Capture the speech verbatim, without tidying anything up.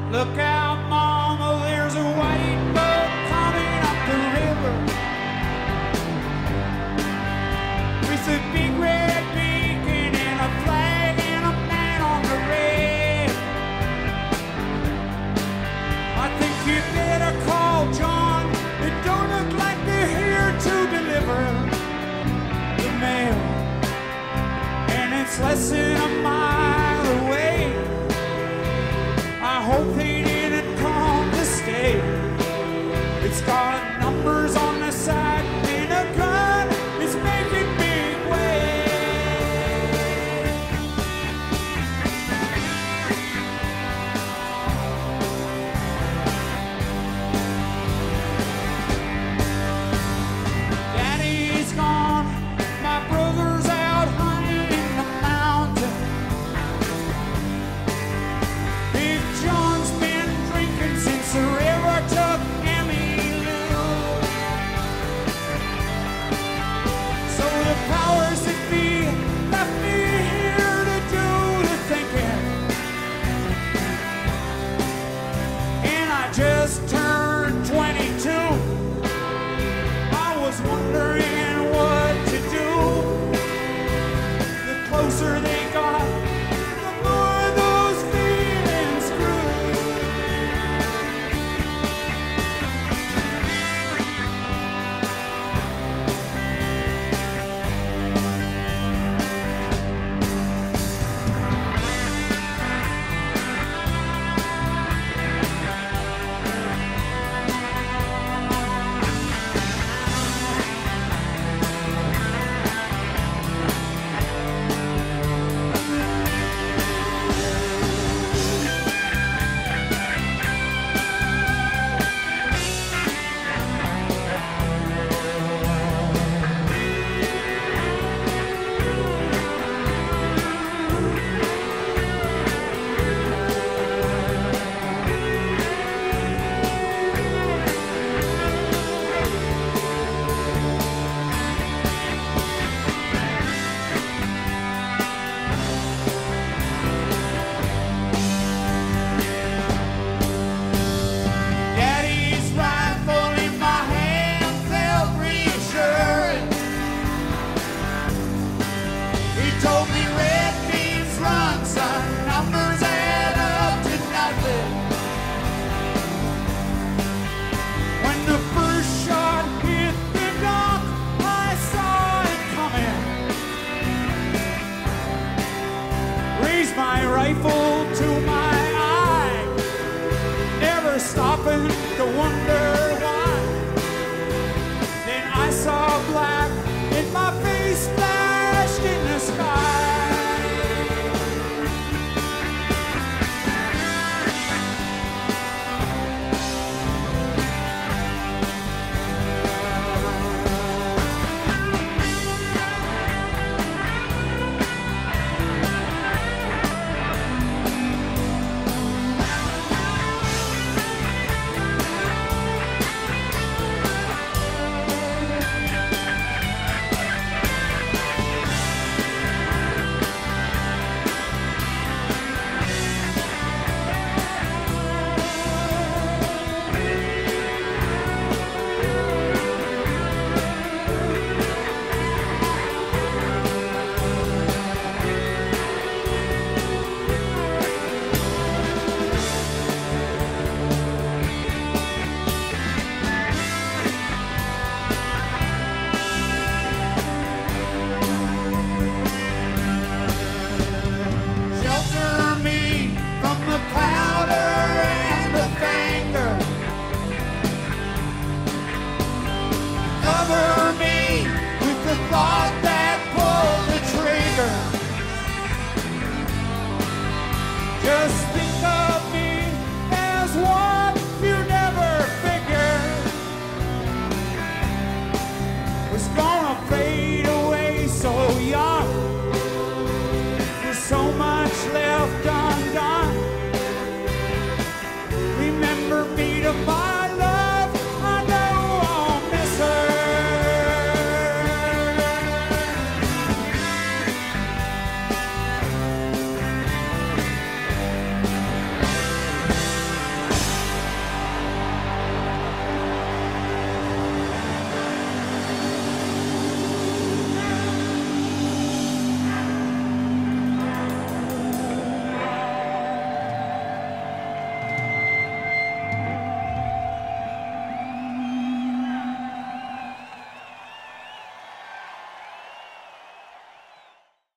Look out, mama, there's a white boat coming up the river with a big red beacon and a flag and a man on the red. I think you better call John. It don't look like they're here to deliver the mail, and it's less than a mile away. I hope they didn't come to stay. It's got numbers on the side and a gun. It's making big way. Daddy's gone. My brother's out hunting in the mountain. Big John's been drinking since the river took Emmylou. So the powers that be left me here to do the thinking. And I just turned twenty-two. I was wondering what to do. The closer they got, the more those feelings grew. Daddy's rifle in my hand felt reassuring. He told me red means run, son. Numbers add up to nothing. When the first shot hit the dock, I saw it coming. Raised my rifle to my eye, never stopping